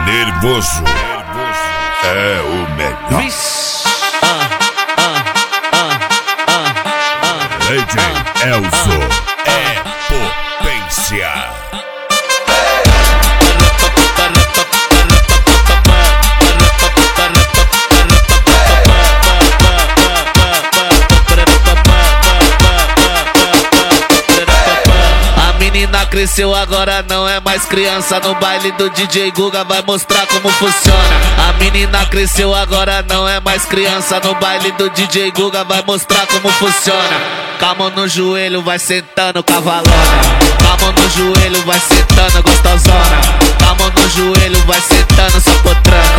Nervoso é o melhor. DJ Elzo é potência. Cresceu, agora não é mais criança. No baile do DJ Guga vai mostrar como funciona. A menina cresceu, agora não é mais criança. No baile do DJ Guga vai mostrar como funciona. Com a mão no joelho vai sentando cavalona. Com a mão no joelho vai sentando gostosona. Com a mão no joelho vai sentando sua potranca.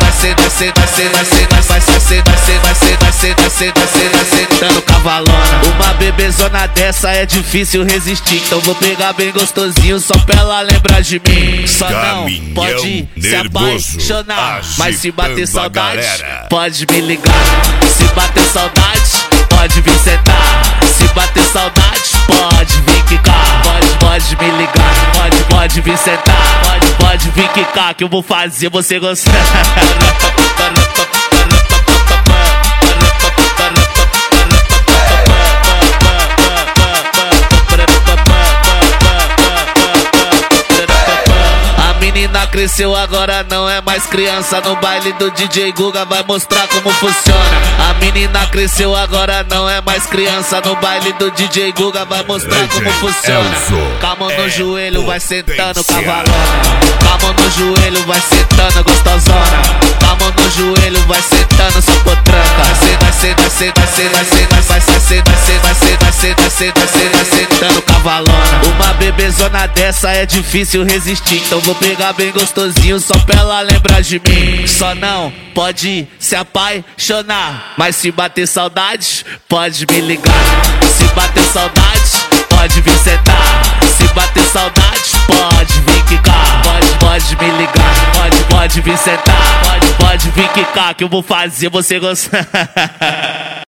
Vai sentando cavalona. Uma bebezona dessa é difícil resistir, então vou pegar bem gostosinho só pra ela lembrar de mim. Só não pode se apaixonar, mas se bater saudade, pode me ligar. Se bater saudade, pode vir sentar. Se bater saudade, pode vir quicar. Pode me ligar, pode vir sentar. Pode vir quicar que eu vou fazer você gostar. Cresceu, agora não é mais criança. No baile do DJ Guga vai mostrar como funciona. A menina cresceu, agora não é mais criança. No baile do DJ Guga vai mostrar como funciona. Com a mão no joelho vai sentando cavalona. Com a mão no joelho vai sentando gostosona. Com a mão no joelho vai sentando sua potranca. Vai sentando cavalona. Uma bebezona dessa é difícil resistir, então vou pegar bem gostosinho só pra ela lembrar de mim. Só não pode se apaixonar, mas se bater saudade, pode me ligar. Se bater saudade, pode vir sentar. Se bater saudade, pode vir quicar. Pode me ligar, pode vir sentar. Pode vir quicar que eu vou fazer você gostar.